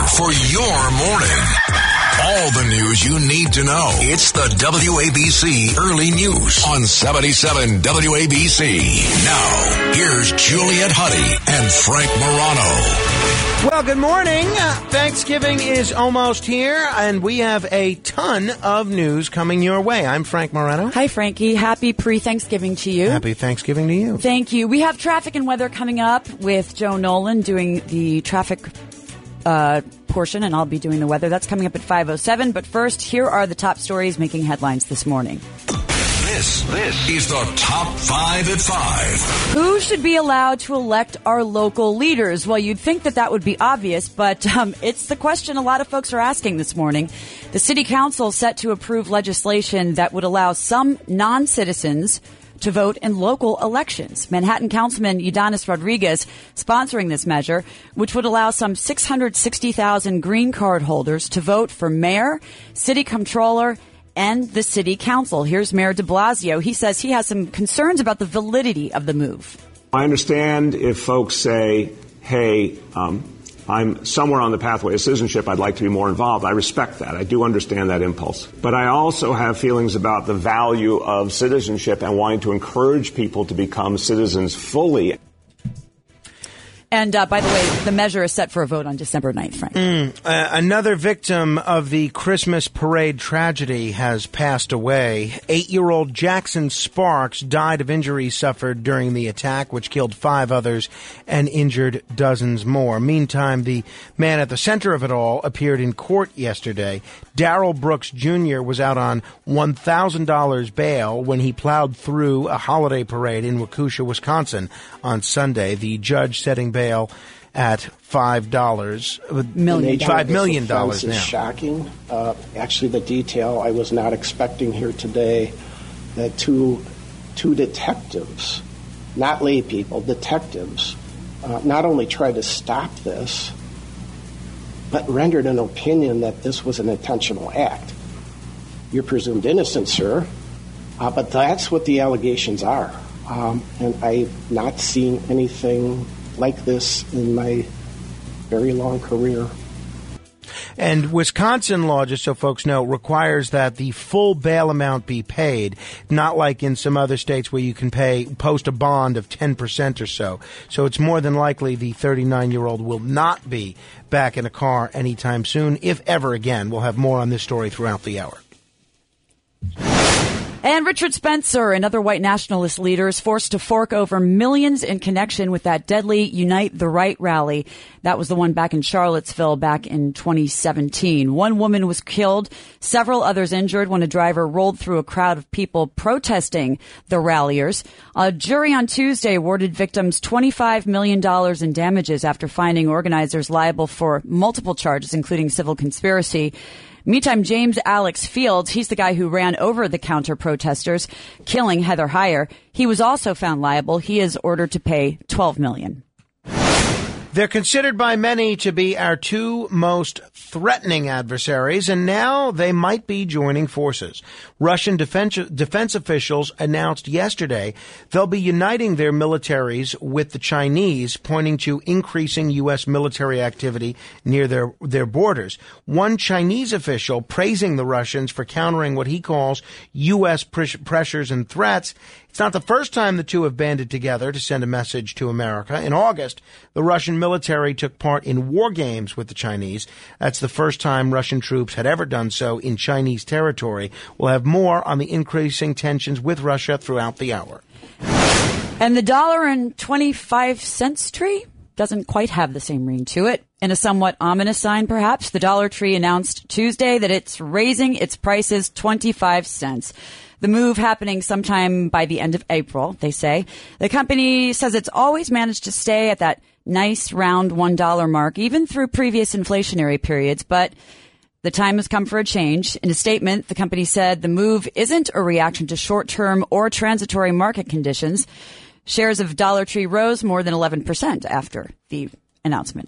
for your morning. All the news you need to know. It's the WABC Early News on 77 WABC. Now, here's Juliet Huddy and Frank Morano. Well, good morning. Thanksgiving is almost here, and we have a ton of news coming your way. I'm Frank Morano. Hi, Frankie. Happy pre-Thanksgiving to you. Happy Thanksgiving to you. Thank you. We have traffic and weather coming up with Joe Nolan doing the traffic portion, and I'll be doing the weather. That's coming up at 5:07. But first, here are the top stories making headlines this morning. This is the Top 5 at 5. Who should be allowed to elect our local leaders? Well, you'd think that would be obvious, but it's the question a lot of folks are asking this morning. The City Council set to approve legislation that would allow some non-citizens to vote in local elections. Manhattan Councilman Ydanis Rodriguez sponsoring this measure, which would allow some 660,000 green card holders to vote for mayor, city comptroller, and the city council. Here's Mayor de Blasio. He says he has some concerns about the validity of the move. I understand if folks say, hey, I'm somewhere on the pathway of citizenship, I'd like to be more involved. I respect that. I do understand that impulse. But I also have feelings about the value of citizenship and wanting to encourage people to become citizens fully. And by the way, the measure is set for a vote on December 9th, Frank. Another victim of the Christmas parade tragedy has passed away. 8-year-old Jackson Sparks died of injuries suffered during the attack, which killed 5 others and injured dozens more. Meantime, the man at the center of it all appeared in court yesterday. Darrell Brooks Jr. was out on $1,000 bail when he plowed through a holiday parade in Waukesha, Wisconsin on Sunday. The judge setting bail at $5 million. $5 million now. Is shocking. Actually, the detail I was not expecting here today, that two detectives, not lay people, detectives, not only tried to stop this, but rendered an opinion that this was an intentional act. You're presumed innocent, sir, but that's what the allegations are. And I've not seen anything like this in my very long career. And Wisconsin law, just so folks know, requires that the full bail amount be paid, not like in some other states where you can post a bond of 10% or so. So it's more than likely the 39-year-old will not be back in a car anytime soon, if ever again. We'll have more on this story throughout the hour. And Richard Spencer and other white nationalist leaders forced to fork over millions in connection with that deadly Unite the Right rally. That was the one back in Charlottesville back in 2017. One woman was killed, several others injured when a driver rolled through a crowd of people protesting the ralliers. A jury on Tuesday awarded victims $25 million in damages after finding organizers liable for multiple charges, including civil conspiracy. Meantime, James Alex Fields, he's the guy who ran over the counter-protesters, killing Heather Heyer. He was also found liable. He is ordered to pay $12 million. They're considered by many to be our 2 most threatening adversaries, and now they might be joining forces. Russian defense officials announced yesterday they'll be uniting their militaries with the Chinese, pointing to increasing U.S. military activity near their borders. One Chinese official praising the Russians for countering what he calls U.S. pressures and threats. It's not the first time the two have banded together to send a message to America. In August, the Russian military took part in war games with the Chinese. That's the first time Russian troops had ever done so in Chinese territory. We'll have more on the increasing tensions with Russia throughout the hour. And the $1.25 tree doesn't quite have the same ring to it. In a somewhat ominous sign, perhaps, the Dollar Tree announced Tuesday that it's raising its prices 25 cents. The move happening sometime by the end of April, they say. The company says it's always managed to stay at that nice round $1 mark, even through previous inflationary periods, but the time has come for a change. In a statement, the company said the move isn't a reaction to short-term or transitory market conditions. Shares of Dollar Tree rose more than 11% after the announcement.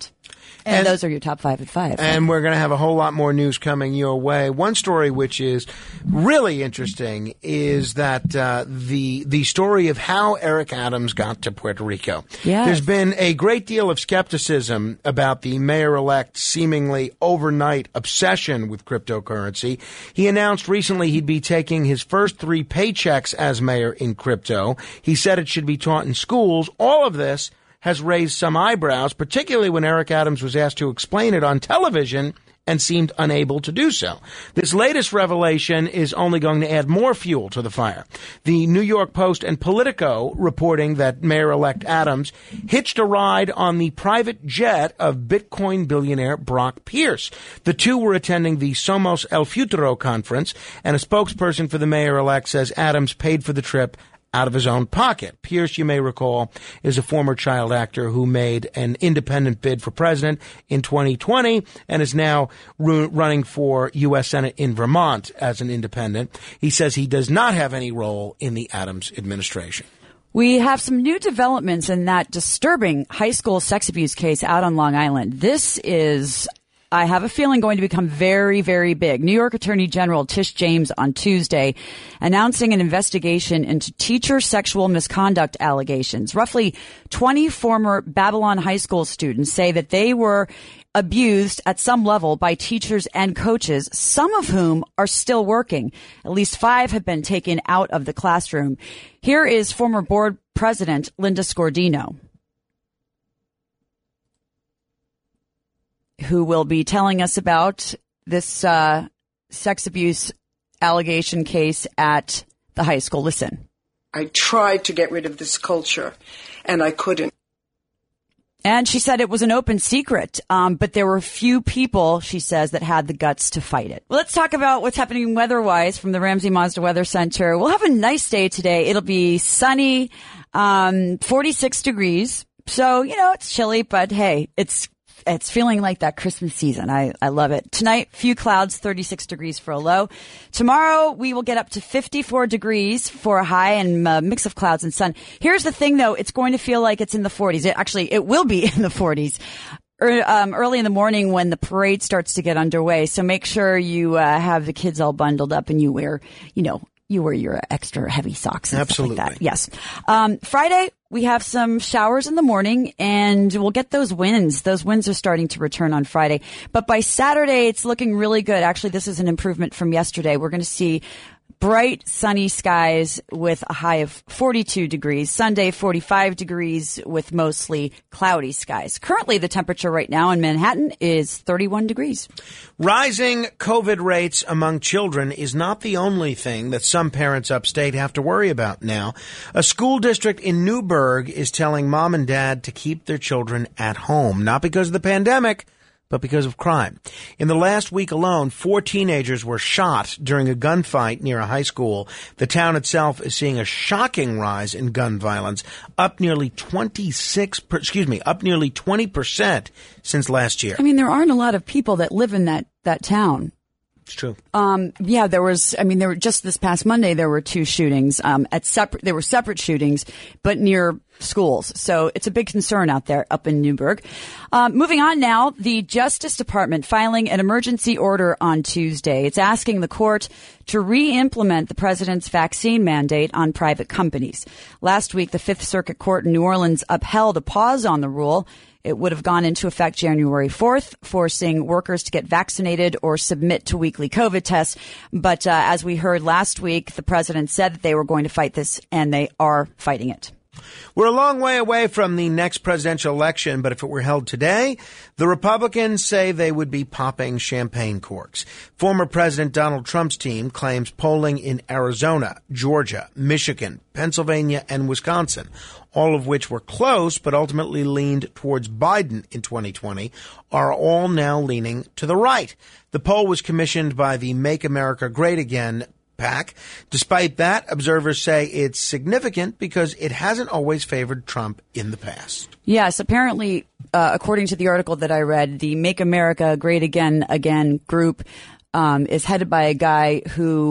And those are your top 5 at 5. And we're going to have a whole lot more news coming your way. One story which is really interesting is that the story of how Eric Adams got to Puerto Rico. Yes. There's been a great deal of skepticism about the mayor-elect's seemingly overnight obsession with cryptocurrency. He announced recently he'd be taking his first 3 paychecks as mayor in crypto. He said it should be taught in schools. All of this has raised some eyebrows, particularly when Eric Adams was asked to explain it on television and seemed unable to do so. This latest revelation is only going to add more fuel to the fire. The New York Post and Politico reporting that Mayor-elect Adams hitched a ride on the private jet of Bitcoin billionaire Brock Pierce. The two were attending the Somos El Futuro conference, and a spokesperson for the mayor-elect says Adams paid for the trip out of his own pocket. Pierce, you may recall, is a former child actor who made an independent bid for president in 2020 and is now running for U.S. Senate in Vermont as an independent. He says he does not have any role in the Adams administration. We have some new developments in that disturbing high school sex abuse case out on Long Island. This is, I have a feeling, going to become very, very big. New York Attorney General Tish James on Tuesday announcing an investigation into teacher sexual misconduct allegations. Roughly 20 former Babylon High School students say that they were abused at some level by teachers and coaches, some of whom are still working. At least 5 have been taken out of the classroom. Here is former board president Linda Scordino, who will be telling us about this sex abuse allegation case at the high school. Listen. I tried to get rid of this culture, and I couldn't. And she said it was an open secret, but there were few people, she says, that had the guts to fight it. Well, let's talk about what's happening weather-wise from the Ramsey Mazda Weather Center. We'll have a nice day today. It'll be sunny, 46 degrees. So, it's chilly, but hey, it's feeling like that Christmas season. I love it. Tonight, few clouds, 36 degrees for a low. Tomorrow, we will get up to 54 degrees for a high and a mix of clouds and sun. Here's the thing, though. It's going to feel like it's in the 40s. It will be in the 40s. Early in the morning when the parade starts to get underway. So make sure you have the kids all bundled up and you wear, you wear your extra heavy socks and Absolutely. stuff like that. Yes. Friday, we have some showers in the morning and we'll get those winds. Those winds are starting to return on Friday. But by Saturday, it's looking really good. Actually, this is an improvement from yesterday. We're going to see bright, sunny skies with a high of 42 degrees. Sunday, 45 degrees with mostly cloudy skies. Currently, the temperature right now in Manhattan is 31 degrees. Rising COVID rates among children is not the only thing that some parents upstate have to worry about now. A school district in Newburgh is telling mom and dad to keep their children at home, not because of the pandemic, but because of crime. In the last week alone, 4 teenagers were shot during a gunfight near a high school. The town itself is seeing a shocking rise in gun violence, up nearly 20% since last year. I mean, there aren't a lot of people that live in that town. It's true. Just this past Monday, there were 2 shootings, there were separate shootings, but near schools. So it's a big concern out there up in Newburgh. Moving on now, the Justice Department filing an emergency order on Tuesday. It's asking the court to re-implement the president's vaccine mandate on private companies. Last week, the Fifth Circuit Court in New Orleans upheld a pause on the rule. It would have gone into effect January 4th, forcing workers to get vaccinated or submit to weekly COVID tests. But as we heard last week, the president said that they were going to fight this, and they are fighting it. We're a long way away from the next presidential election, but if it were held today, the Republicans say they would be popping champagne corks. Former President Donald Trump's team claims polling in Arizona, Georgia, Michigan, Pennsylvania, and Wisconsin, all of which were close but ultimately leaned towards Biden in 2020, are all now leaning to the right. The poll was commissioned by the Make America Great Again PAC. Despite that, observers say it's significant because it hasn't always favored Trump in the past. Yes, apparently, according to the article that I read, the Make America Great Again group is headed by a guy who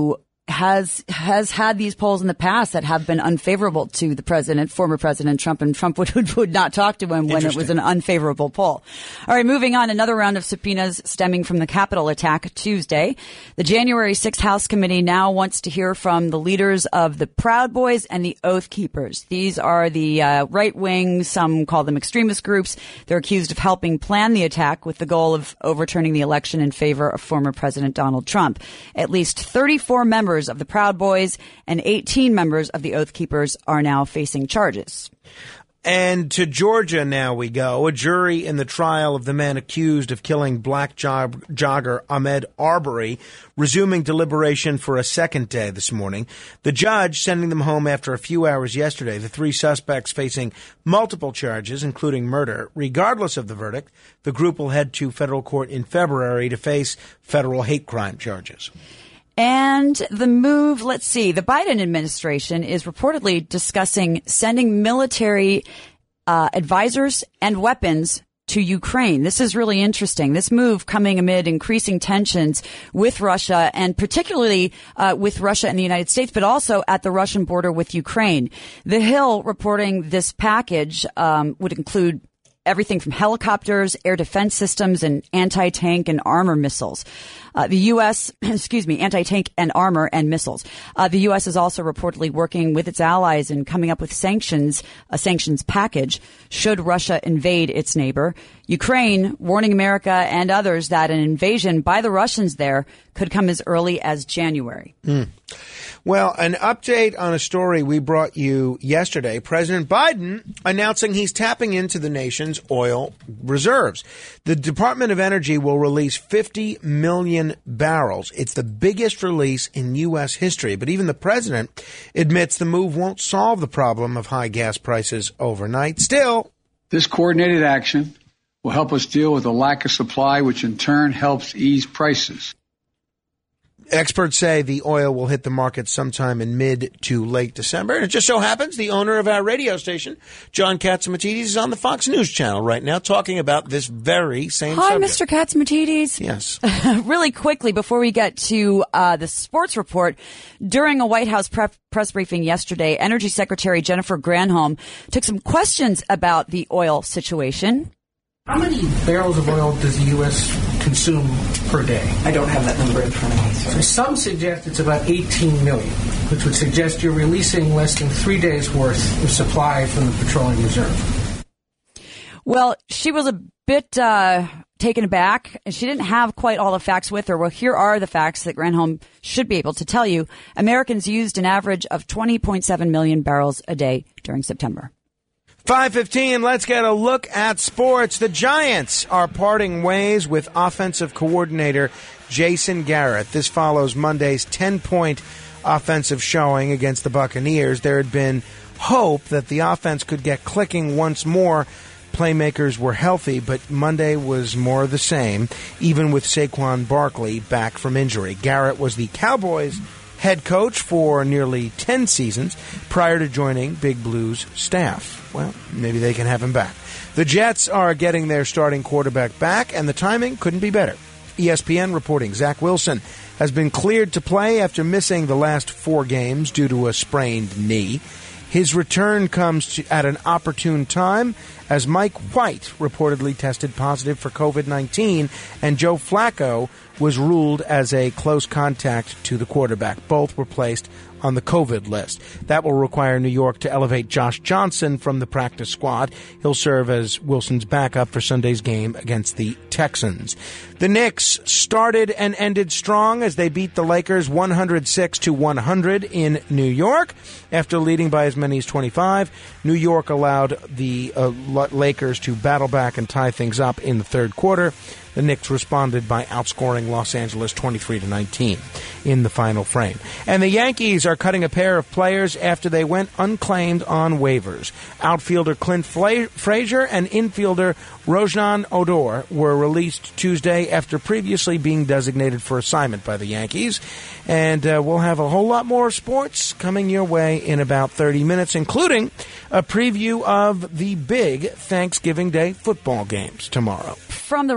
has had these polls in the past that have been unfavorable to the president, former President Trump, and Trump would not talk to him when it was an unfavorable poll. All right, moving on, another round of subpoenas stemming from the Capitol attack Tuesday. The January 6th House Committee now wants to hear from the leaders of the Proud Boys and the Oath Keepers. These are the right-wing, some call them extremist groups. They're accused of helping plan the attack with the goal of overturning the election in favor of former President Donald Trump. At least 34 members of the Proud Boys and 18 members of the Oath Keepers are now facing charges. And to Georgia now we go. A jury in the trial of the man accused of killing black jogger Ahmaud Arbery resuming deliberation for a second day this morning. The judge sending them home after a few hours yesterday. The three suspects facing multiple charges, including murder. Regardless of the verdict, the group will head to federal court in February to face federal hate crime charges. And the move, let's see, the Biden administration is reportedly discussing sending military advisors and weapons to Ukraine. This is really interesting. This move coming amid increasing tensions with Russia, and particularly with Russia and the United States, but also at the Russian border with Ukraine. The Hill reporting this package would include everything from helicopters, air defense systems, and anti-tank and armor missiles. The U.S., anti-tank and armor and missiles. The U.S. is also reportedly working with its allies in coming up with sanctions, a sanctions package, should Russia invade its neighbor. Ukraine warning America and others that an invasion by the Russians there could come as early as January. Well, an update on a story we brought you yesterday. President Biden announcing he's tapping into the nation's oil reserves. The Department of Energy will release 50 million barrels. It's the biggest release in U.S. history. But even the president admits the move won't solve the problem of high gas prices overnight. Still, this coordinated action will help us deal with the lack of supply, which in turn helps ease prices. Experts say the oil will hit the market sometime in mid to late December. And it just so happens the owner of our radio station, John Catsimatidis, is on the Fox News channel right now talking about this very same subject. Hi, Mr. Catsimatidis. Yes. Really quickly, before we get to the sports report, during a White House press briefing yesterday, Energy Secretary Jennifer Granholm took some questions about the oil situation. How many barrels of oil does the U.S. consume per day? I don't have that number in front of me, sir. So some suggest it's about 18 million, which would suggest you're releasing less than 3 days' worth of supply from the petroleum reserve. Well, she was a bit taken aback. She didn't have quite all the facts with her. Well, here are the facts that Granholm should be able to tell you. Americans used an average of 20.7 million barrels a day during September. 5:15, let's get a look at sports. The Giants are parting ways with offensive coordinator Jason Garrett. This follows Monday's 10-point offensive showing against the Buccaneers. There had been hope that the offense could get clicking once more. Playmakers were healthy, but Monday was more of the same, even with Saquon Barkley back from injury. Garrett was the Cowboys' head coach for nearly 10 seasons prior to joining Big Blue's staff. Well, maybe they can have him back. The Jets are getting their starting quarterback back, and the timing couldn't be better. ESPN reporting Zach Wilson has been cleared to play after missing the last 4 games due to a sprained knee. His return comes at an opportune time as Mike White reportedly tested positive for COVID-19 and Joe Flacco was ruled as a close contact to the quarterback. Both were placed on the COVID list. That will require New York to elevate Josh Johnson from the practice squad. He'll serve as Wilson's backup for Sunday's game against the Texans. The Knicks started and ended strong as they beat the Lakers 106-100 in New York. After leading by as many as 25, New York allowed the Lakers to battle back and tie things up in the third quarter. The Knicks responded by outscoring Los Angeles 23-19 in the final frame. And the Yankees are cutting a pair of players after they went unclaimed on waivers. Outfielder Clint Frazier and infielder Rojhan Odor were released Tuesday after previously being designated for assignment by the Yankees. And we'll have a whole lot more sports coming your way in about 30 minutes, including a preview of the big Thanksgiving Day football games tomorrow. From the Ramsey Modern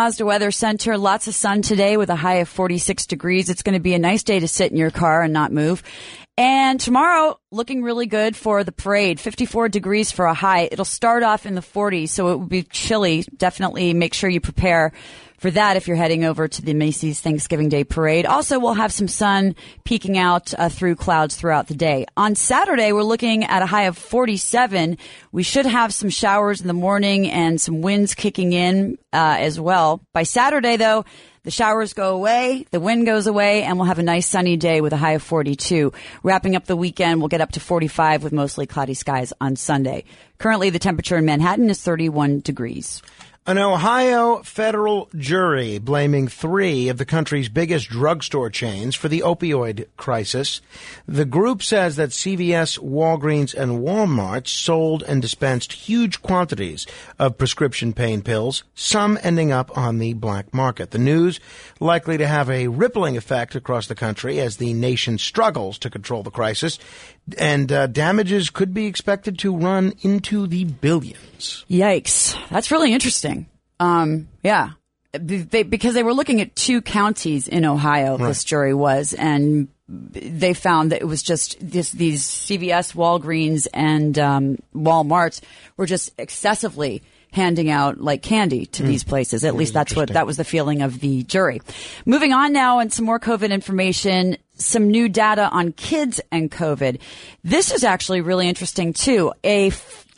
Mazda Weather Center. Lots of sun today with a high of 46 degrees. It's going to be a nice day to sit in your car and not move. And tomorrow, looking really good for the parade. 54 degrees for a high. It'll start off in the 40s, so it will be chilly. Definitely make sure you prepare for that if you're heading over to the Macy's Thanksgiving Day Parade. Also, we'll have some sun peeking out through clouds throughout the day. On Saturday, we're looking at a high of 47. We should have some showers in the morning and some winds kicking in as well. By Saturday, though, the showers go away, the wind goes away, and we'll have a nice sunny day with a high of 42. Wrapping up the weekend, we'll get up to 45 with mostly cloudy skies on Sunday. Currently, the temperature in Manhattan is 31 degrees. An Ohio federal jury blaming 3 of the country's biggest drugstore chains for the opioid crisis. The group says that CVS, Walgreens, and Walmart sold and dispensed huge quantities of prescription pain pills, some ending up on the black market. The news likely to have a rippling effect across the country as the nation struggles to control the crisis, and damages could be expected to run into the billions. Yikes. That's really interesting. Yeah. Because they were looking at 2 counties in Ohio, right. This jury was, and they found that it was just these CVS, Walgreens, and Walmarts were just excessively handing out like candy to these places. At least that was the feeling of the jury. Moving on now, and some more COVID information. Some new data on kids and COVID. This is actually really interesting too. A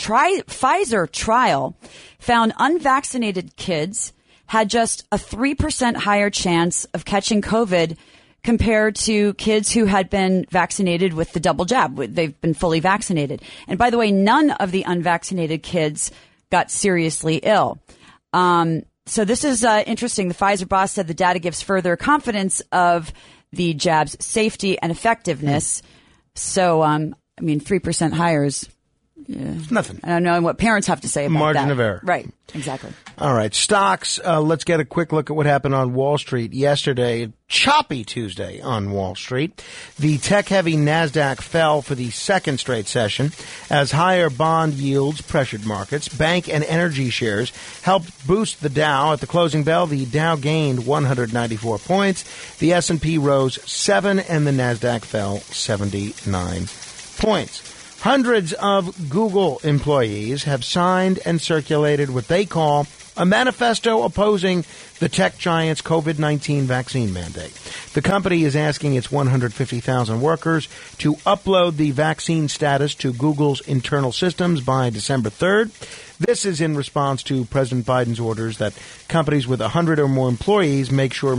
Pfizer trial found unvaccinated kids had just a 3% higher chance of catching COVID compared to kids who had been vaccinated with the double jab. They've been fully vaccinated. And by the way, none of the unvaccinated kids got seriously ill. So this is interesting. The Pfizer boss said the data gives further confidence of the jab's safety and effectiveness. So, 3% higher is nothing. I don't know what parents have to say about Margin that. of error. Right. Exactly. All right. Stocks. Let's get a quick look at what happened on Wall Street yesterday. Choppy Tuesday on Wall Street. The tech-heavy NASDAQ fell for the second straight session as higher bond yields pressured markets. Bank and energy shares helped boost the Dow. At the closing bell, the Dow gained 194 points. The S&P rose 7 and the NASDAQ fell 79 points. Hundreds of Google employees have signed and circulated what they call a manifesto opposing the tech giant's COVID-19 vaccine mandate. The company is asking its 150,000 workers to upload the vaccine status to Google's internal systems by December 3rd. This is in response to President Biden's orders that companies with 100 or more employees make sure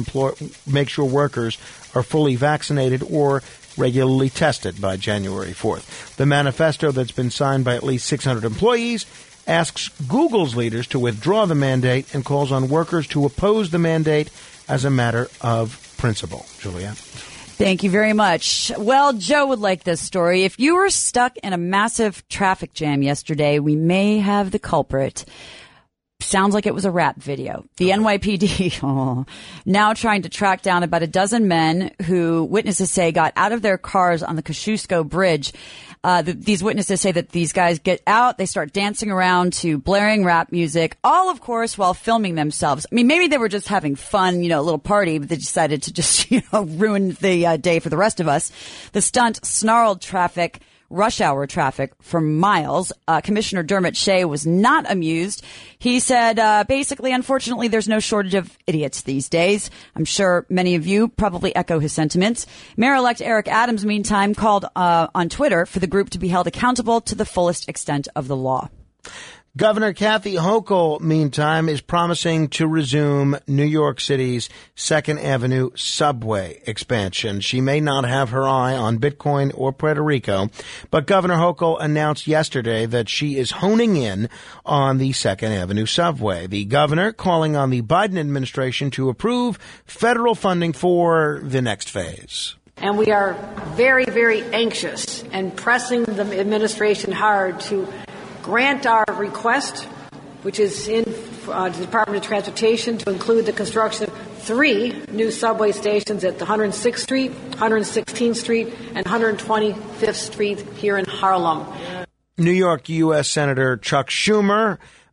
workers are fully vaccinated or regularly tested by January 4th. The manifesto that's been signed by at least 600 employees asks Google's leaders to withdraw the mandate and calls on workers to oppose the mandate as a matter of principle. Julia. Thank you very much. Well, Joe would like this story. If you were stuck in a massive traffic jam yesterday, we may have the culprit. Sounds like it was a rap video. The NYPD now trying to track down about a dozen men who witnesses say got out of their cars on the Kosciuszko Bridge. These witnesses say that these guys get out, they start dancing around to blaring rap music, all, of course, while filming themselves. I mean, maybe they were just having fun, a little party, but they decided to just, ruin the day for the rest of us. The stunt snarled rush hour traffic for miles. Commissioner Dermot Shea was not amused. He said, basically, unfortunately, there's no shortage of idiots these days. I'm sure many of you probably echo his sentiments. Mayor-elect Eric Adams, meantime, called on Twitter for the group to be held accountable to the fullest extent of the law. Governor Kathy Hochul, meantime, is promising to resume New York City's 2nd Avenue subway expansion. She may not have her eye on Bitcoin or Puerto Rico, but Governor Hochul announced yesterday that she is honing in on the 2nd Avenue subway. The governor calling on the Biden administration to approve federal funding for the next phase. And we are very, very anxious and pressing the administration hard to grant our request, which is in the Department of Transportation, to include the construction of 3 new subway stations at the 106th Street, 116th Street, and 125th Street here in Harlem. New York U.S. Senator Chuck Schumer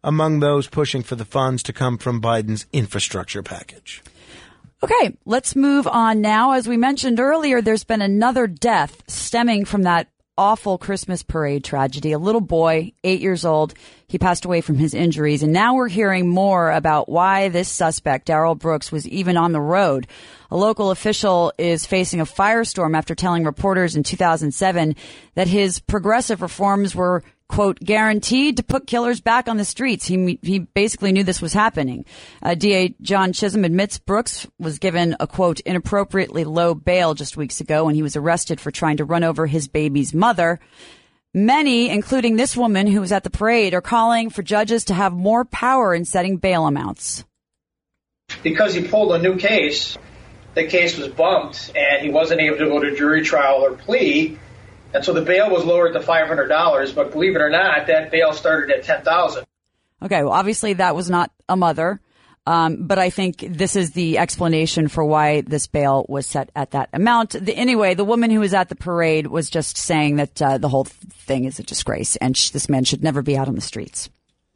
among those pushing for the funds to come from Biden's infrastructure package. Okay, let's move on now. As we mentioned earlier, there's been another death stemming from that awful Christmas parade tragedy. A little boy, 8 years old, he passed away from his injuries. And now we're hearing more about why this suspect, Darrell Brooks, was even on the road. A local official is facing a firestorm after telling reporters in 2007 that his progressive reforms were, quote, guaranteed to put killers back on the streets. He basically knew this was happening. DA John Chisholm admits Brooks was given a, quote, inappropriately low bail just weeks ago when he was arrested for trying to run over his baby's mother. Many, including this woman who was at the parade, are calling for judges to have more power in setting bail amounts. Because he pulled a new case, the case was bumped and he wasn't able to go to jury trial or plea. And so the bail was lowered to $500, but believe it or not, that bail started at $10,000. Okay, well, obviously that was not a mother, but I think this is the explanation for why this bail was set at that amount. Anyway, the woman who was at the parade was just saying that the whole thing is a disgrace, and this man should never be out on the streets.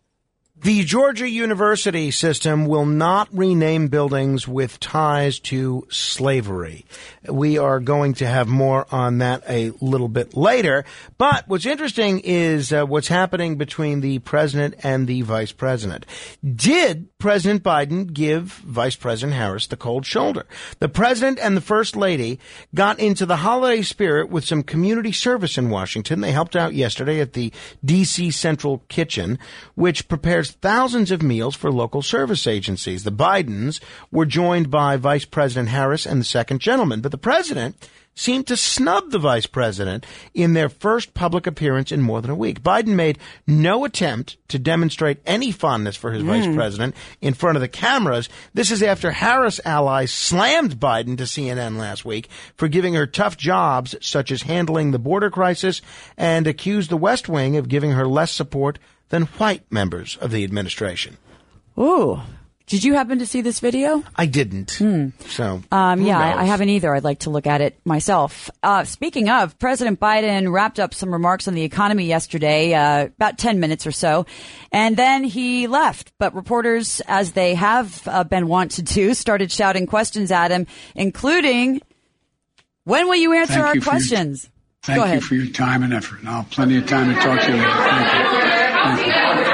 The Georgia University system will not rename buildings with ties to slavery. We are going to have more on that a little bit later. But what's interesting is what's happening between the president and the vice president. Did President Biden give Vice President Harris the cold shoulder? The president and the first lady got into the holiday spirit with some community service in Washington. They helped out yesterday at the D.C. Central Kitchen, which prepares thousands of meals for local service agencies. The Bidens were joined by Vice President Harris and the second gentleman, but the president seemed to snub the vice president in their first public appearance in more than a week. Biden made no attempt to demonstrate any fondness for his vice president in front of the cameras. This is after Harris allies slammed Biden to CNN last week for giving her tough jobs such as handling the border crisis and accused the West Wing of giving her less support than white members of the administration. Ooh. Did you happen to see this video? I didn't. So, I haven't either. I'd like to look at it myself. Speaking of, President Biden wrapped up some remarks on the economy yesterday, about 10 minutes or so, and then he left. But reporters, as they have been wont to do, started shouting questions at him, including, when will you answer our questions? Thank you for your time and effort. I'll have plenty of time to talk to you later. Thank you. Thank you.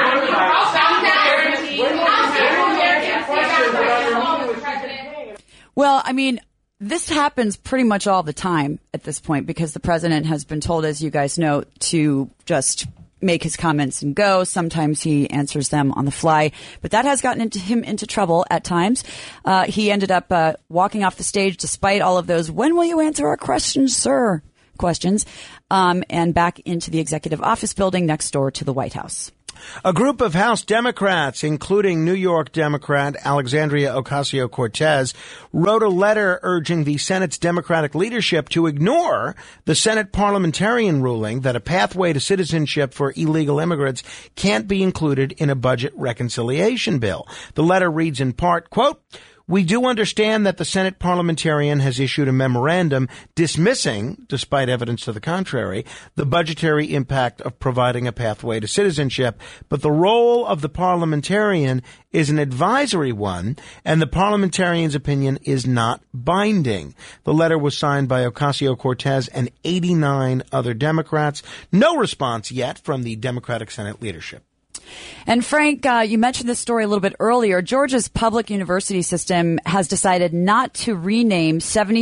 Well, I mean, this happens pretty much all the time at this point because the president has been told, as you guys know, to just make his comments and go. Sometimes he answers them on the fly, but that has gotten him into trouble at times. He ended up walking off the stage despite all of those, when will you answer our questions, sir? Questions, and back into the executive office building next door to the White House. A group of House Democrats, including New York Democrat Alexandria Ocasio-Cortez, wrote a letter urging the Senate's Democratic leadership to ignore the Senate parliamentarian ruling that a pathway to citizenship for illegal immigrants can't be included in a budget reconciliation bill. The letter reads in part, quote, "We do understand that the Senate parliamentarian has issued a memorandum dismissing, despite evidence to the contrary, the budgetary impact of providing a pathway to citizenship, but the role of the parliamentarian is an advisory one, and the parliamentarian's opinion is not binding." The letter was signed by Ocasio-Cortez and 89 other Democrats. No response yet from the Democratic Senate leadership. And Frank, you mentioned this story a little bit earlier. Georgia's public university system has decided not to rename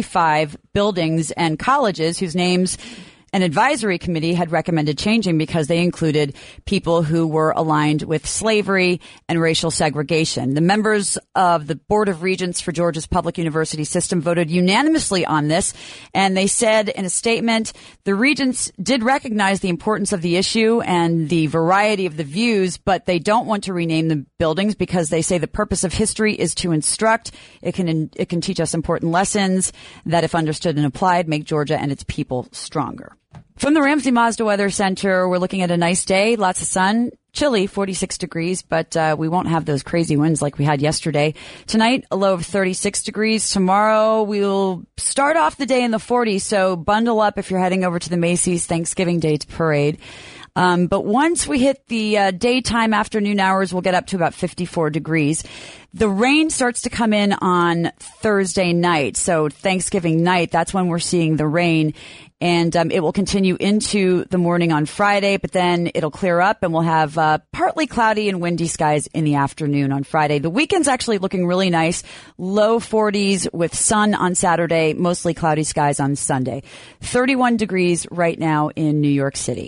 75 buildings and colleges whose names an advisory committee had recommended changing because they included people who were aligned with slavery and racial segregation. The members of the Board of Regents for Georgia's public university system voted unanimously on this, and they said in a statement, the regents did recognize the importance of the issue and the variety of the views, but they don't want to rename the buildings because they say the purpose of history is to instruct. It can teach us important lessons that, if understood and applied, make Georgia and its people stronger. From the Ramsey Mazda Weather Center, we're looking at a nice day, lots of sun, chilly, 46 degrees, but we won't have those crazy winds like we had yesterday. Tonight, a low of 36 degrees. Tomorrow, we'll start off the day in the 40s, so bundle up if you're heading over to the Macy's Thanksgiving Day parade. But once we hit the daytime afternoon hours, we'll get up to about 54 degrees. The rain starts to come in on Thursday night. So Thanksgiving night, that's when we're seeing the rain. And it will continue into the morning on Friday, but then it'll clear up and we'll have partly cloudy and windy skies in the afternoon on Friday. The weekend's actually looking really nice. Low 40s with sun on Saturday, mostly cloudy skies on Sunday. 31 degrees right now in New York City.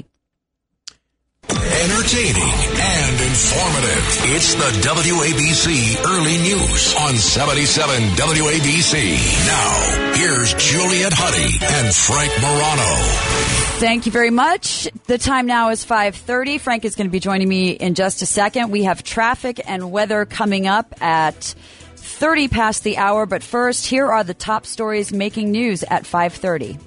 Entertaining and informative. It's the WABC Early News on 77 WABC. Now, here's Juliet Huddy and Frank Morano. Thank you very much. The time now is 5:30. Frank is going to be joining me in just a second. We have traffic and weather coming up at 30 past the hour. But first, here are the top stories making news at 5:30.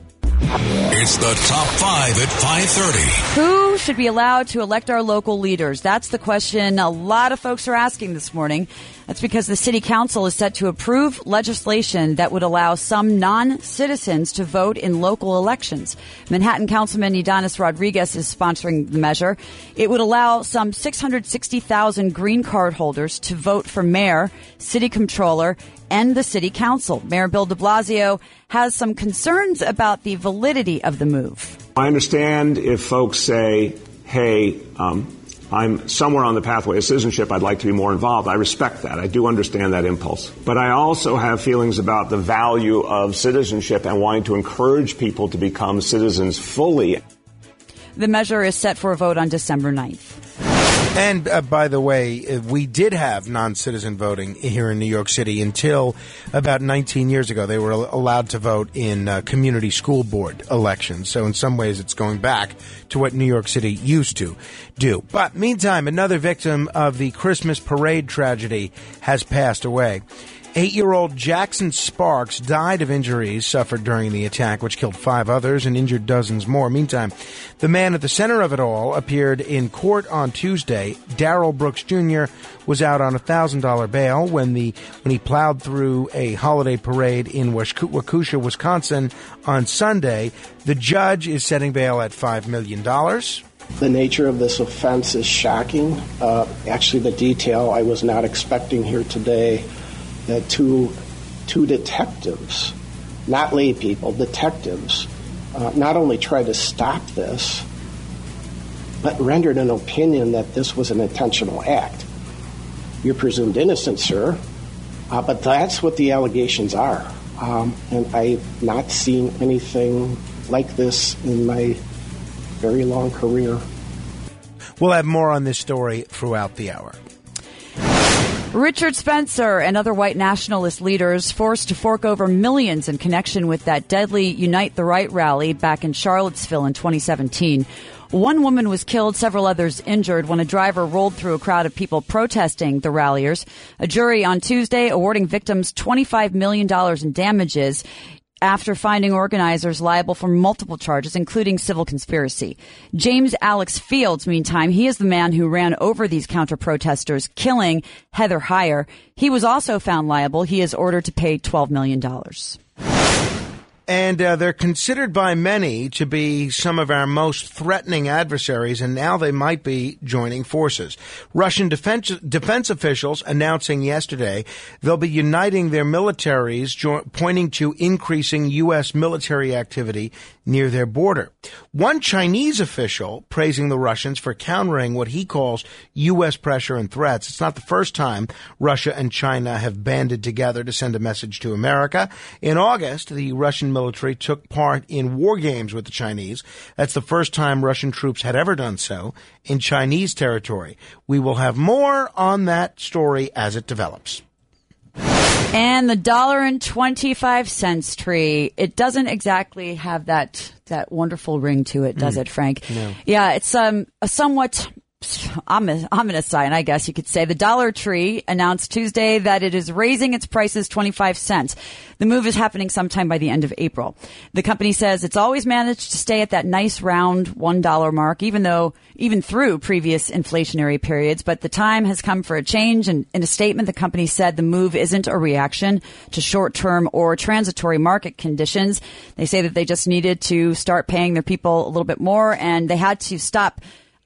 It's the top 5 at 5:30. Who should be allowed to elect our local leaders? That's the question a lot of folks are asking this morning. That's because the city council is set to approve legislation that would allow some non-citizens to vote in local elections. Manhattan Councilman Ydanis Rodriguez is sponsoring the measure. It would allow some 660,000 green card holders to vote for mayor, city controller, and the city council. Mayor Bill de Blasio has some concerns about the validity of the move. I understand if folks say, hey, I'm somewhere on the pathway of citizenship, I'd like to be more involved. I respect that. I do understand that impulse. But I also have feelings about the value of citizenship and wanting to encourage people to become citizens fully. The measure is set for a vote on December 9th. And by the way, we did have non-citizen voting here in New York City until about 19 years ago. They were allowed to vote in community school board elections. So in some ways, it's going back to what New York City used to do. But meantime, another victim of the Christmas parade tragedy has passed away. 8-year-old Jackson Sparks died of injuries suffered during the attack, which killed 5 others and injured dozens more. Meantime, the man at the center of it all appeared in court on Tuesday. Darrell Brooks Jr. was out on $1,000 bail when he plowed through a holiday parade in Waukesha, Wisconsin on Sunday. The judge is setting bail at $5 million. The nature of this offense is shocking. Actually, the detail I was not expecting here today. That two detectives, not lay people, detectives, not only tried to stop this, but rendered an opinion that this was an intentional act. You're presumed innocent, sir, but that's what the allegations are. And I've not seen anything like this in my very long career. We'll have more on this story throughout the hour. Richard Spencer and other white nationalist leaders forced to fork over millions in connection with that deadly Unite the Right rally back in Charlottesville in 2017. One woman was killed, several others injured when a driver rolled through a crowd of people protesting the ralliers. A jury on Tuesday awarding victims $25 million in damages after finding organizers liable for multiple charges, including civil conspiracy. James Alex Fields, meantime, he is the man who ran over these counter-protesters, killing Heather Heyer. He was also found liable. He is ordered to pay $12 million. And they're considered by many to be some of our most threatening adversaries, and now they might be joining forces. Russian defense officials announcing yesterday they'll be uniting their militaries, pointing to increasing U.S. military activity near their border. One Chinese official praising the Russians for countering what he calls U.S. pressure and threats. It's not the first time Russia and China have banded together to send a message to America. In August, the Russian military took part in war games with the Chinese. That's the first time Russian troops had ever done so in Chinese territory. We will have more on that story as it develops. And the $1.25 tree, it doesn't exactly have that wonderful ring to it, does it, Frank? No. Yeah, it's a somewhat ominous sign, I guess you could say. The Dollar Tree announced Tuesday that it is raising its prices 25 cents. The move is happening sometime by the end of April. The company says it's always managed to stay at that nice round $1 mark, even through previous inflationary periods. But the time has come for a change. And in a statement, the company said the move isn't a reaction to short-term or transitory market conditions. They say that they just needed to start paying their people a little bit more, and they had to stop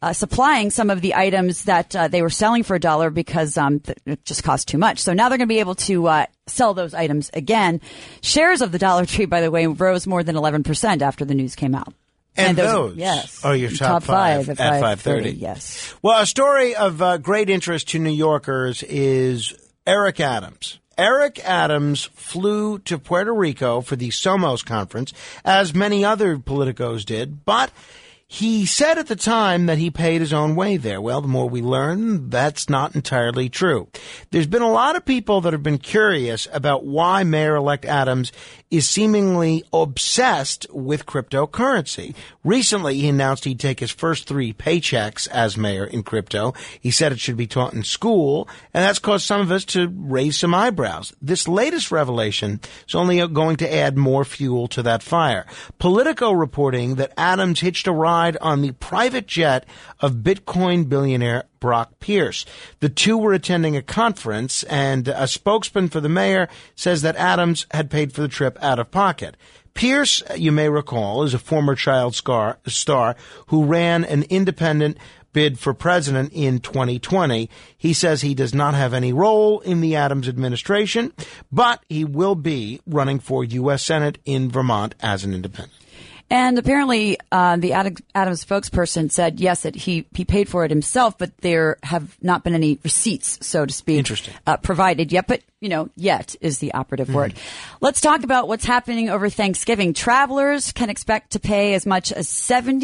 supplying some of the items that they were selling for $1 because it just cost too much. So now they're going to be able to sell those items again. Shares of the Dollar Tree, by the way, rose more than 11% after the news came out. And those yes, are your top five at 5:30. Yes. Well, a story of great interest to New Yorkers is Eric Adams. Eric Adams flew to Puerto Rico for the Somos conference, as many other politicos did, but he said at the time that he paid his own way there. Well, the more we learn, that's not entirely true. There's been a lot of people that have been curious about why Mayor-elect Adams is seemingly obsessed with cryptocurrency. Recently, he announced he'd take his first 3 paychecks as mayor in crypto. He said it should be taught in school, and that's caused some of us to raise some eyebrows. This latest revelation is only going to add more fuel to that fire. Politico reporting that Adams hitched a ride on the private jet of Bitcoin billionaire Brock Pierce. The two were attending a conference, and a spokesman for the mayor says that Adams had paid for the trip out of pocket. Pierce, you may recall, is a former child star who ran an independent bid for president in 2020. He says he does not have any role in the Adams administration, but he will be running for U.S. Senate in Vermont as an independent. And apparently, the Adams spokesperson said, yes, that he paid for it himself, but there have not been any receipts, so to speak, provided yet. But, yet is the operative word. Let's talk about what's happening over Thanksgiving. Travelers can expect to pay as much as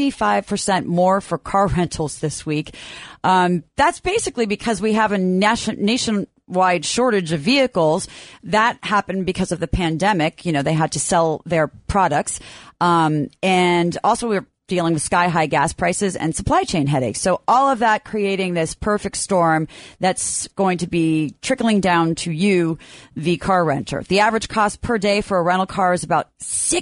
75% more for car rentals this week. That's basically because we have a nationwide shortage of vehicles. That happened because of the pandemic. They had to sell their products. And also we're dealing with sky-high gas prices and supply chain headaches. So all of that creating this perfect storm that's going to be trickling down to you, the car renter. The average cost per day for a rental car is about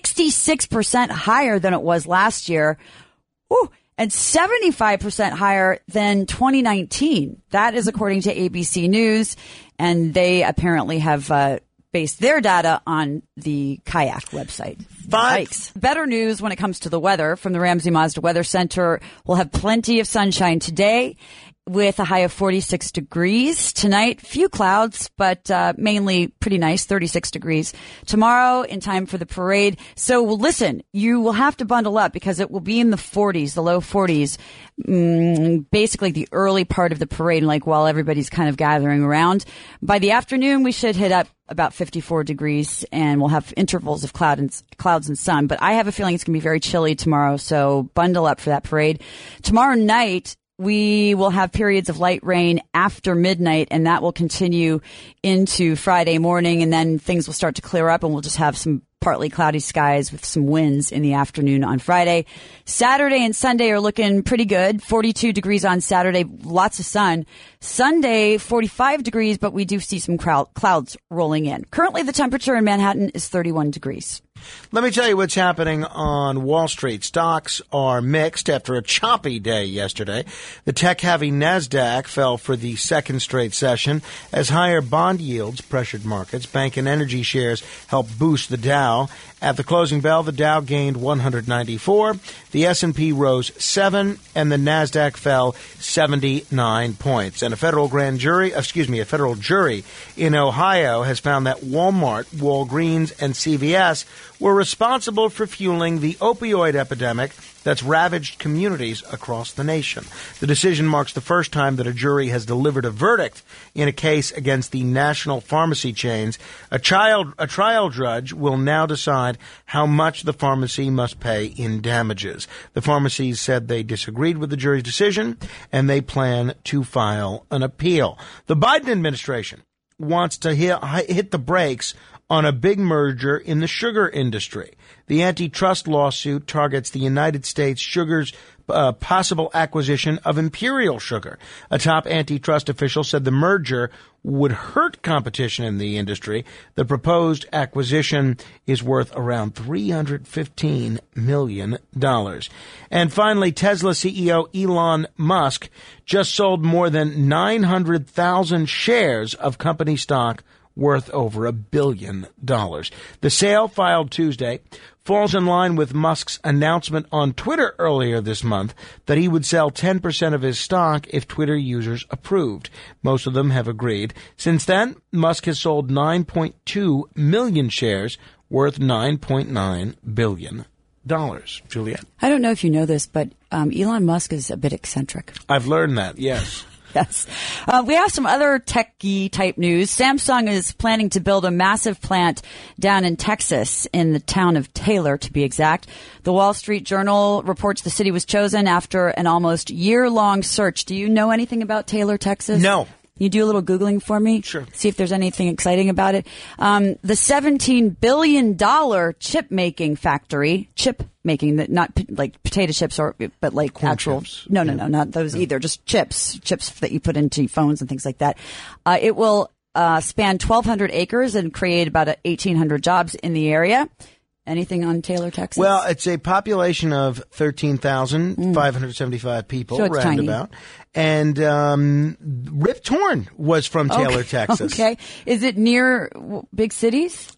66% higher than it was last year. Woo! And 75% higher than 2019. That is according to ABC News. And they apparently have based their data on the Kayak website. Yikes. Better news when it comes to the weather from the Ramsey Mazda Weather Center. We'll have plenty of sunshine today with a high of 46 degrees. Tonight, few clouds, but mainly pretty nice, 36 degrees. Tomorrow, in time for the parade. So listen, you will have to bundle up because it will be in the 40s, the low 40s, basically the early part of the parade, while everybody's kind of gathering around. By the afternoon, we should hit up about 54 degrees, and we'll have intervals of clouds and sun. But I have a feeling it's going to be very chilly tomorrow, so bundle up for that parade. Tomorrow night, we will have periods of light rain after midnight, and that will continue into Friday morning, and then things will start to clear up, and we'll just have some partly cloudy skies with some winds in the afternoon on Friday. Saturday and Sunday are looking pretty good. 42 degrees on Saturday, lots of sun. Sunday, 45 degrees, but we do see some clouds rolling in. Currently, the temperature in Manhattan is 31 degrees. Let me tell you what's happening on Wall Street. Stocks are mixed after a choppy day yesterday. The tech-heavy NASDAQ fell for the second straight session as higher bond yields pressured markets. Bank and energy shares helped boost the Dow. At the closing bell, the Dow gained 194, the S&P rose 7, and the NASDAQ fell 79 points. And a federal jury in Ohio has found that Walmart, Walgreens, and CVS were responsible for fueling the opioid epidemic that's ravaged communities across the nation. The decision marks the first time that a jury has delivered a verdict in a case against the national pharmacy chains. A trial judge will now decide how much the pharmacy must pay in damages. The pharmacies said they disagreed with the jury's decision, and they plan to file an appeal. The Biden administration wants to hit the brakes on a big merger in the sugar industry. The antitrust lawsuit targets the United States Sugar's possible acquisition of Imperial Sugar. A top antitrust official said the merger would hurt competition in the industry. The proposed acquisition is worth around $315 million. And finally, Tesla CEO Elon Musk just sold more than 900,000 shares of company stock worth over $1 billion. The sale, filed Tuesday, falls in line with Musk's announcement on Twitter earlier this month that he would sell 10% of his stock if Twitter users approved. Most of them have agreed. Since then, Musk has sold 9.2 million shares worth $9.9 billion. Juliet. I don't know if you know this, but Elon Musk is a bit eccentric. I've learned that, yes. Yes. We have some other techie type news. Samsung is planning to build a massive plant down in Texas, in the town of Taylor, to be exact. The Wall Street Journal reports the city was chosen after an almost year-long search. Do you know anything about Taylor, Texas? No. You do a little Googling for me? Sure. See if there's anything exciting about it. The $17 billion chip-making factory, not like potato chips, but like corn actual chips. No, not those either. Just chips that you put into phones and things like that. It will span 1,200 acres and create about 1,800 jobs in the area. Anything on Taylor, Texas? Well, it's a population of 13,575 people, roundabout. And Rip Torn was from Taylor, Texas. Okay. Is it near big cities?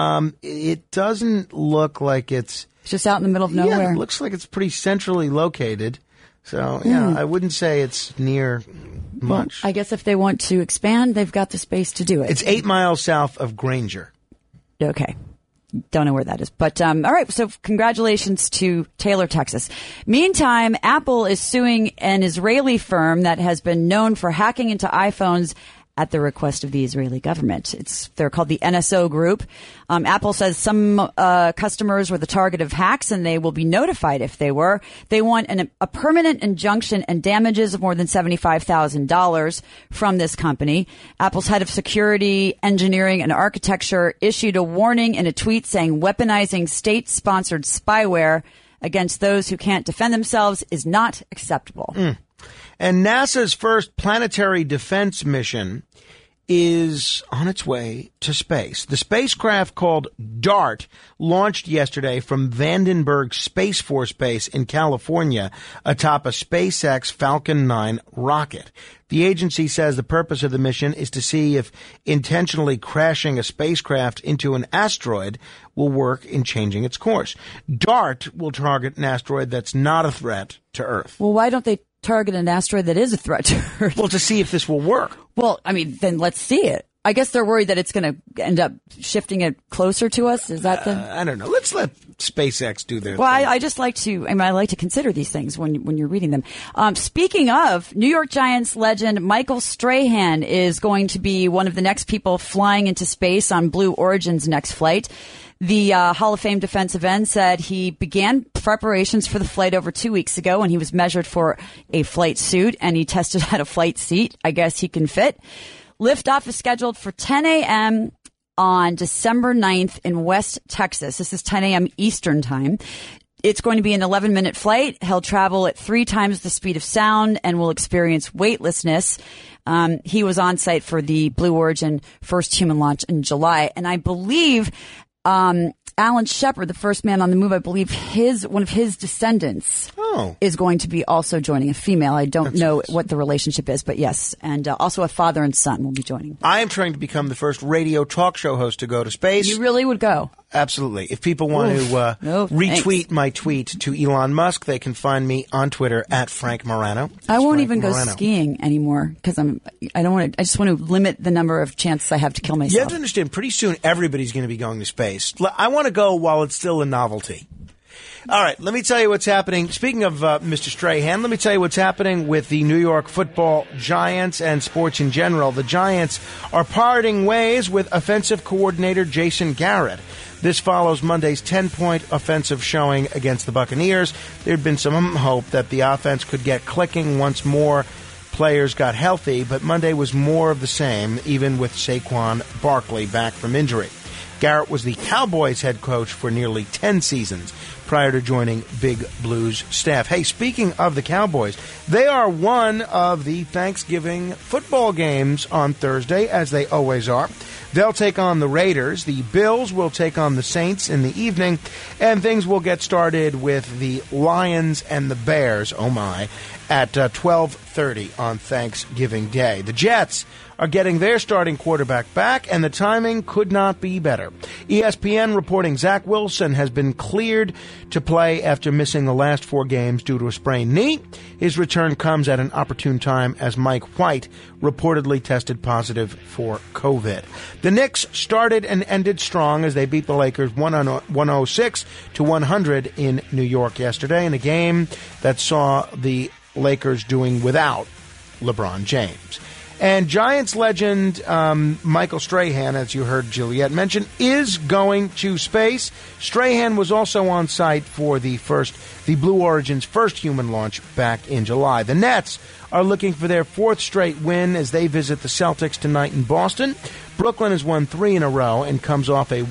It doesn't look like it's just out in the middle of nowhere. Yeah, it looks like it's pretty centrally located. So, yeah, I wouldn't say it's near much. Well, I guess if they want to expand, they've got the space to do it. It's 8 miles south of Granger. Okay. Don't know where that is. But, all right. So congratulations to Taylor, Texas. Meantime, Apple is suing an Israeli firm that has been known for hacking into iPhones at the request of the Israeli government. They're called the NSO Group. Apple says some customers were the target of hacks, and they will be notified if they were. They want a permanent injunction and damages of more than $75,000 from this company. Apple's head of security, engineering, and architecture issued a warning in a tweet saying weaponizing state-sponsored spyware against those who can't defend themselves is not acceptable. And NASA's first planetary defense mission is on its way to space. The spacecraft, called DART, launched yesterday from Vandenberg Space Force Base in California atop a SpaceX Falcon 9 rocket. The agency says the purpose of the mission is to see if intentionally crashing a spacecraft into an asteroid will work in changing its course. DART will target an asteroid that's not a threat to Earth. Well, why don't they target an asteroid that is a threat to Earth? Well, to see if this will work. Well, I mean, then let's see it. I guess they're worried that it's going to end up shifting it closer to us. Is that the? I don't know. Let's let SpaceX do their thing. I just like to. I like to consider these things when you're reading them. Speaking of, New York Giants legend Michael Strahan is going to be one of the next people flying into space on Blue Origin's next flight. The Hall of Fame defensive end said he began preparations for the flight over 2 weeks ago when he was measured for a flight suit and he tested out a flight seat. I guess he can fit. Liftoff is scheduled for 10 a.m. on December 9th in West Texas. This is 10 a.m. Eastern time. It's going to be an 11-minute flight. He'll travel at 3 times the speed of sound and will experience weightlessness. He was on site for the Blue Origin first human launch in July. And I believe Alan Shepard, the first man on the move, I believe one of his descendants is going to be also joining, a female. I don't know what the relationship is, but yes. And also a father and son will be joining. I am trying to become the first radio talk show host to go to space. You really would go? Absolutely. If people want to retweet my tweet to Elon Musk, they can find me on Twitter at Frank Morano. I won't even go skiing anymore because I just want to limit the number of chances I have to kill myself. You have to understand, pretty soon everybody's going to be going to space. I want to go while it's still a novelty. All right, let me tell you what's happening. Speaking of Mr. Strahan, let me tell you what's happening with the New York Football Giants and sports in general. The Giants are parting ways with offensive coordinator Jason Garrett. This follows Monday's 10-point offensive showing against the Buccaneers. There had been some hope that the offense could get clicking once more players got healthy, but Monday was more of the same, even with Saquon Barkley back from injury. Garrett was the Cowboys head coach for nearly 10 seasons. prior to joining Big Blue's staff. Hey, speaking of the Cowboys, they are one of the Thanksgiving football games on Thursday, as they always are. They'll take on the Raiders. The Bills will take on the Saints in the evening, and things will get started with the Lions and the Bears, oh my, at 12:30 on Thanksgiving Day. The Jets are getting their starting quarterback back, and the timing could not be better. ESPN reporting Zach Wilson has been cleared to play after missing the last 4 games due to a sprained knee. His return comes at an opportune time as Mike White reportedly tested positive for COVID. The Knicks started and ended strong as they beat the Lakers 106-100 in New York yesterday in a game that saw the Lakers doing without LeBron James. And Giants legend Michael Strahan, as you heard Juliet mention, is going to space. Strahan was also on site for the Blue Origin's first human launch back in July. The Nets are looking for their 4th straight win as they visit the Celtics tonight in Boston. Brooklyn has won 3 in a row and comes off a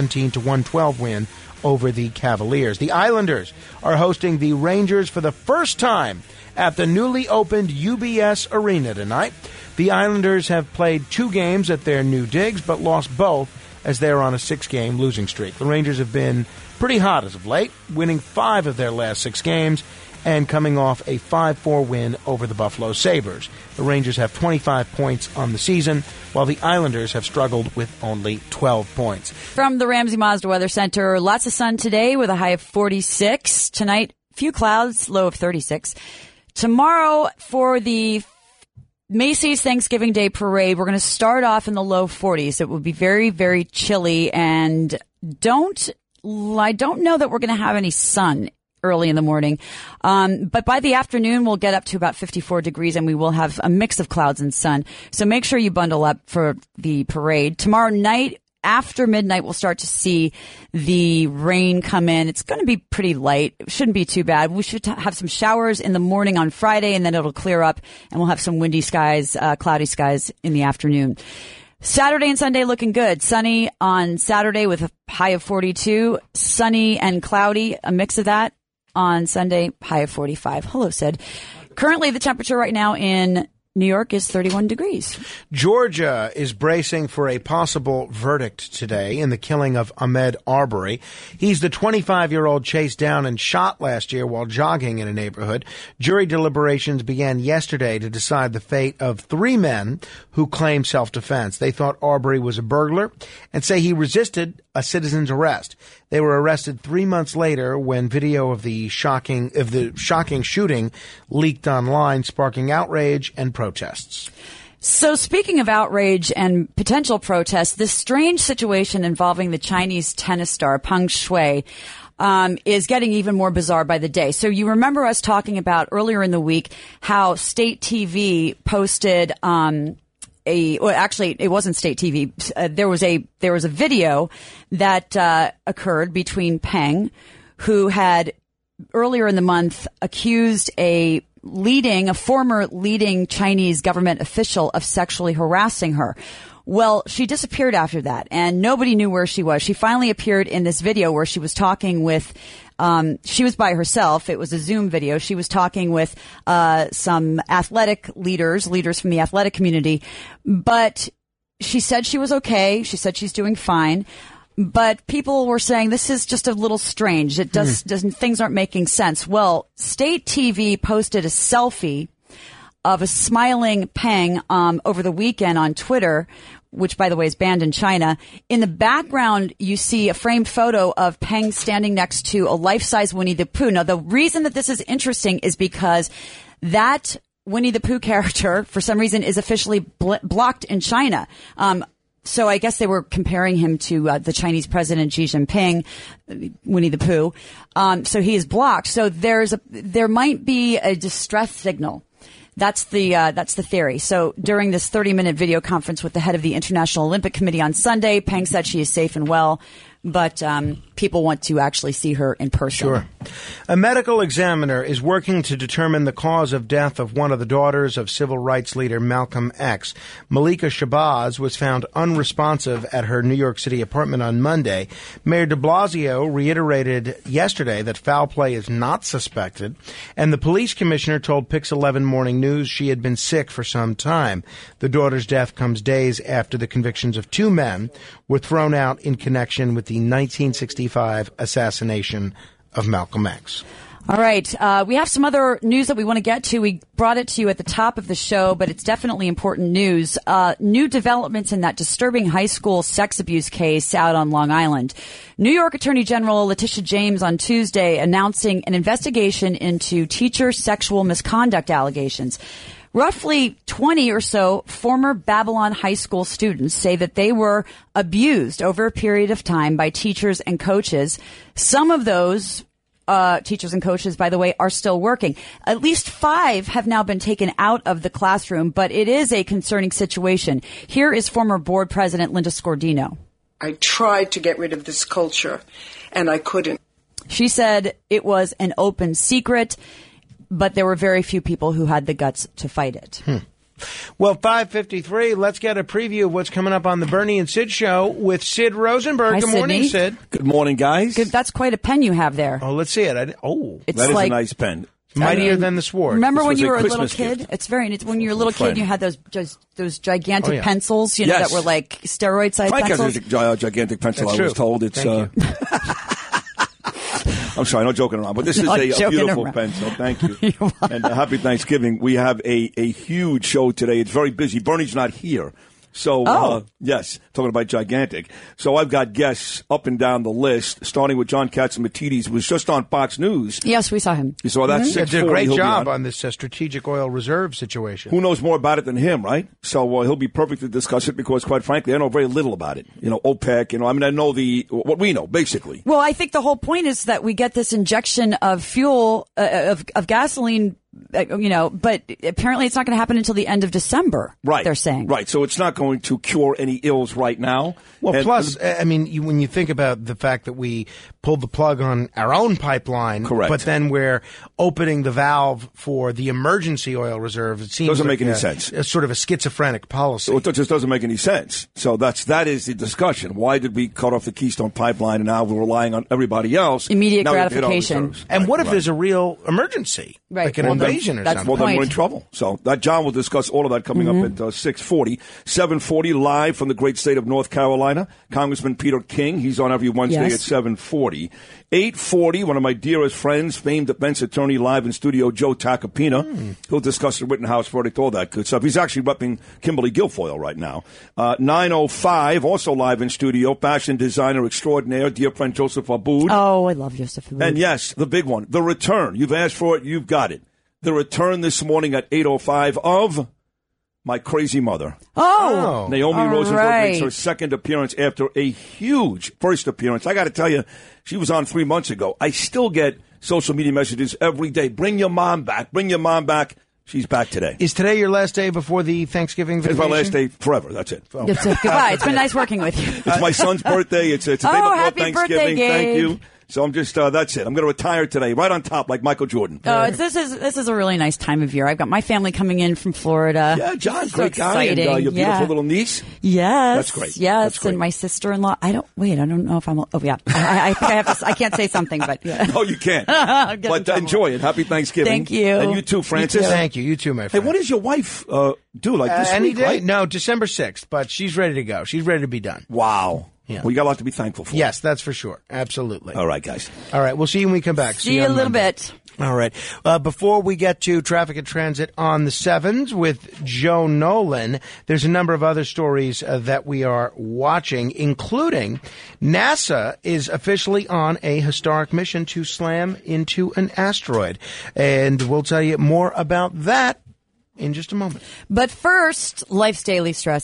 117-112 win over the Cavaliers. The Islanders are hosting the Rangers for the first time at the newly opened UBS Arena tonight. The Islanders have played 2 games at their new digs, but lost both as they're on a 6-game losing streak. The Rangers have been pretty hot as of late, winning 5 of their last 6 games and coming off a 5-4 win over the Buffalo Sabres. The Rangers have 25 points on the season, while the Islanders have struggled with only 12 points. From the Ramsey Mazda Weather Center, lots of sun today with a high of 46. Tonight, few clouds, low of 36. Tomorrow, for the Macy's Thanksgiving Day Parade, we're going to start off in the low 40s. It will be very, very chilly, and I don't know that we're going to have any sun early in the morning. But by the afternoon, we'll get up to about 54 degrees, and we will have a mix of clouds and sun. So make sure you bundle up for the parade. Tomorrow night, after midnight, we'll start to see the rain come in. It's going to be pretty light. It shouldn't be too bad. We should have some showers in the morning on Friday, and then it'll clear up, and we'll have some windy skies, cloudy skies in the afternoon. Saturday and Sunday looking good. Sunny on Saturday with a high of 42. Sunny and cloudy, a mix of that on Sunday, high of 45. Hello, Sid. Currently, the temperature right now in New York is 31 degrees. Georgia is bracing for a possible verdict today in the killing of Ahmaud Arbery. He's the 25-year-old chased down and shot last year while jogging in a neighborhood. Jury deliberations began yesterday to decide the fate of 3 men who claim self-defense. They thought Arbery was a burglar and say he resisted a citizen's arrest. They were arrested 3 months later when video of the shocking shooting leaked online, sparking outrage and protests. So speaking of outrage and potential protests, this strange situation involving the Chinese tennis star Peng Shuai is getting even more bizarre by the day. So you remember us talking about earlier in the week how State TV posted it wasn't State TV. There was a video that occurred between Peng, who had earlier in the month accused a former leading Chinese government official of sexually harassing her. Well, she disappeared after that, and nobody knew where she was. She finally appeared in this video where she was talking with, she was by herself. It was a Zoom video. She was talking with some athletic leaders from the athletic community, but she said she was okay. She said she's doing fine. But people were saying this is just a little strange. It doesn't, things aren't making sense. Well, State TV posted a selfie of a smiling Peng over the weekend on Twitter, which, by the way, is banned in China. In the background, you see a framed photo of Peng standing next to a life-size Winnie the Pooh. Now, the reason that this is interesting is because that Winnie the Pooh character, for some reason, is officially blocked in China. So I guess they were comparing him to the Chinese president Xi Jinping, Winnie the Pooh. So he is blocked. So there might be a distress signal. That's the theory. So during this 30-minute video conference with the head of the International Olympic Committee on Sunday, Peng said she is safe and well, but people want to actually see her in person. Sure. A medical examiner is working to determine the cause of death of one of the daughters of civil rights leader Malcolm X. Malika Shabazz was found unresponsive at her New York City apartment on Monday. Mayor de Blasio reiterated yesterday that foul play is not suspected, and the police commissioner told Pix 11 Morning News she had been sick for some time. The daughter's death comes days after the convictions of two men were thrown out in connection with the 1965 assassination of Malcolm X. All right. We have some other news that we want to get to. We brought it to you at the top of the show, but it's definitely important news. New developments in that disturbing high school sex abuse case out on Long Island. New York Attorney General Letitia James on Tuesday announcing an investigation into teacher sexual misconduct allegations. Roughly 20 or so former Babylon High School students say that they were abused over a period of time by teachers and coaches. Some of those teachers and coaches, by the way, are still working. At least 5 have now been taken out of the classroom, but it is a concerning situation. Here is former board president Linda Scordino. I tried to get rid of this culture, and I couldn't. She said it was an open secret, but there were very few people who had the guts to fight it. Well, 5:53, let's get a preview of what's coming up on the Bernie and Sid show with Sid Rosenberg. Hi, Good morning, Sydney. Sid. Good morning, guys. That's quite a pen you have there. Oh, let's see it. It's that is like a nice pen. Mightier than the sword. Remember This when was you a were a little Christmas kid? gift. It's when you were a little Friend. kid, you had those gigantic Oh, yeah. pencils, you know, Yes. that were like steroid-sized Frank pencils. has a gigantic pencil, That's I was true. told. It's Thank you. I'm sorry, not joking around, but this is Not a joking beautiful around. pen, so thank you. And happy Thanksgiving. We have a huge show today. It's very busy. Bernie's not here. So, yes, talking about gigantic. So I've got guests up and down the list, starting with John Catsimatidis, who was just on Fox News. Yes, we saw him. You saw that? He 6:40, did a great he'll be job on. on this strategic oil reserve situation. Who knows more about it than him, right? So he'll be perfect to discuss it because, quite frankly, I know very little about it. You know, OPEC, I mean, I know what we know, basically. Well, I think the whole point is that we get this injection of fuel, of gasoline, but apparently it's not going to happen until the end of December. Right. They're saying. Right. So it's not going to cure any ills right now. Well, And- plus, I mean, when you think about the fact that we pulled the plug on our own pipeline, Correct. but then we're opening the valve for the emergency oil reserve, it seems Doesn't like make any sense. It's sort of a schizophrenic policy. So it just doesn't make any sense. So that is the discussion. Why did we cut off the Keystone Pipeline and now we're relying on everybody else? Immediate Now we have to hit our gratification. reserves. And Right, what if right. there's a real emergency, Right. like an Well, then- invasion or that's something? Well, then we're in point. trouble. So that John will discuss all of that coming up at 6:40. 7:40 live from the great state of North Carolina. Congressman Peter King. He's on every Wednesday Yes. at 7:40. 8:40, one of my dearest friends, famed defense attorney live in studio, Joe Tacopina. He'll discuss the Rittenhouse verdict, all that good stuff. He's actually repping Kimberly Guilfoyle right now. 9:05, also live in studio, fashion designer extraordinaire, dear friend Joseph Aboud. Oh, I love Joseph. And yes, the big one, the return. You've asked for it, you've got it. The return this morning at 8:05 of my crazy mother. Oh, Naomi all Rosenberg makes right. her second appearance after a huge first appearance. I got to tell you, she was on 3 months ago. I still get social media messages every day. Bring your mom back. Bring your mom back. She's back today. Is today your last day before the Thanksgiving It's vacation? my last day forever. That's it. Goodbye. It's been nice working with you. It's my son's birthday. It's a day before happy Thanksgiving. birthday, Gabe. Thank you. So I'm just, that's it. I'm going to retire today, right on top, like Michael Jordan. Oh, this is a really nice time of year. I've got my family coming in from Florida. Yeah, John, So great guy. And exciting. your beautiful Yeah. little niece. Yes, That's great. Yes, That's great. and my sister-in-law. I don't know if I'm. Oh yeah, I think I have to. I can't say something, but yeah. No, you can't. I'll get in But trouble. enjoy it. Happy Thanksgiving. Thank you. And you too, Francis. Thank you. You too, my Hey, friend. what does your wife do? Like this Any week, day? right? No, December 6th, but she's ready to go. She's ready to be done. Wow. Yeah. Well, you got a lot to be thankful for. Yes, that's for sure. Absolutely. All right, guys. All right, we'll see you when we come back. See you a on little Monday. bit. All right. Before we get to traffic and transit on the 7s with Joe Nolan, there's a number of other stories that we are watching, including NASA is officially on a historic mission to slam into an asteroid. And we'll tell you more about that in just a moment. But first, life's daily stresses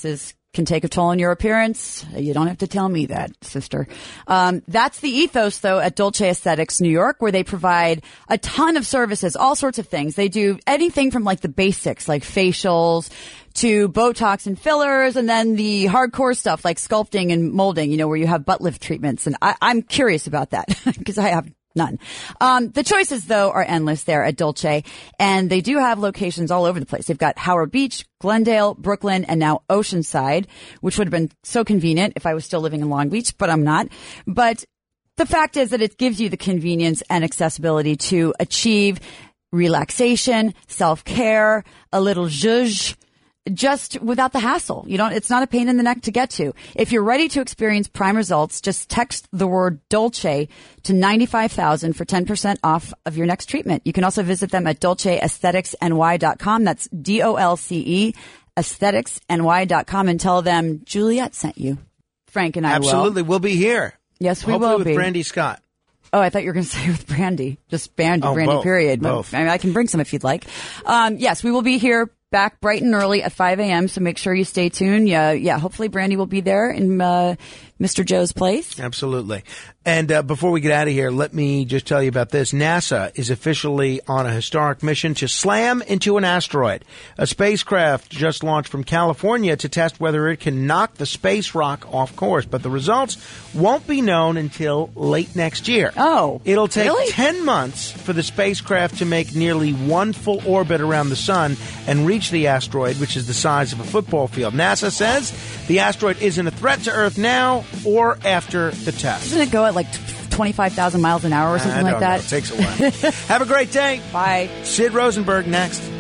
can take a toll on your appearance. You don't have to tell me that, sister. That's the ethos, though, at Dolce Aesthetics New York, where they provide a ton of services, all sorts of things. They do anything from like the basics, like facials, to Botox and fillers, and then the hardcore stuff like sculpting and molding, where you have butt lift treatments. And I'm curious about that because I have none. The choices, though, are endless there at Dolce, and they do have locations all over the place. They've got Howard Beach, Glendale, Brooklyn, and now Oceanside, which would have been so convenient if I was still living in Long Beach, but I'm not. But the fact is that it gives you the convenience and accessibility to achieve relaxation, self-care, a little zhuzh, just without the hassle. It's not a pain in the neck to get to. If you're ready to experience prime results, just text the word Dolce to 95,000 for 10% off of your next treatment. You can also visit them at dolceaestheticsny.com. That's DOLCE aestheticsny.com, and tell them Juliet sent you. Frank and I Absolutely. We'll be here. Yes, we Hopefully will with be. Brandy Scott. Oh, I thought you were going to say with Brandy. Just Brandy, both. period. Both. I can bring some if you'd like. Yes, we will be here back bright and early at 5 a.m., so make sure you stay tuned. Yeah, hopefully Brandy will be there in Mr. Joe's place. Absolutely. And before we get out of here, let me just tell you about this. NASA is officially on a historic mission to slam into an asteroid. A spacecraft just launched from California to test whether it can knock the space rock off course, but the results won't be known until late next year. Oh, it'll take really? 10 months for the spacecraft to make nearly one full orbit around the sun and reach the asteroid, which is the size of a football field. NASA says the asteroid isn't a threat to Earth now or after the test. Doesn't it go at like 25,000 miles an hour or something like that? It takes a while. Have a great day. Bye. Sid Rosenberg next.